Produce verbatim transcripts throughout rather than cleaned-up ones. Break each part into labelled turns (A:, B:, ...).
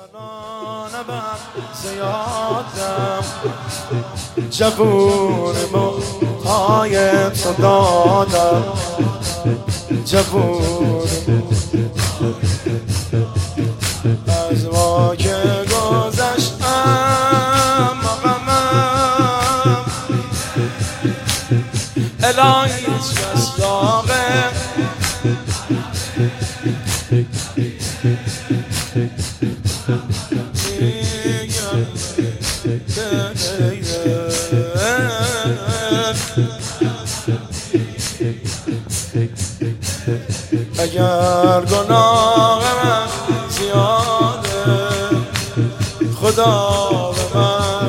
A: دامنان بر زیادم جوون موهای تو دادم جوون از ما که گذشتم غمم الهی هیچ کس داغه اگر گناه من زیاده خدا به من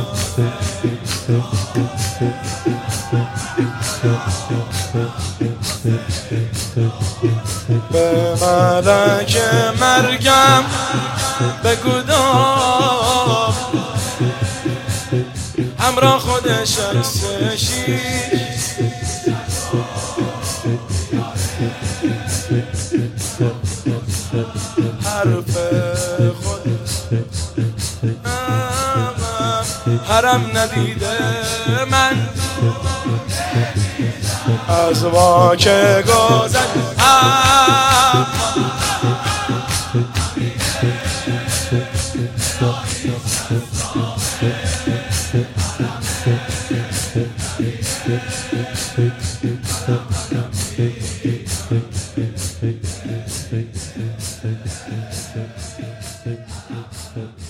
A: به ملک مرگم بگو دام همراه خودش عکس شیش حرف خود حرم ندیده من از ما که گذشتم
B: Thank you.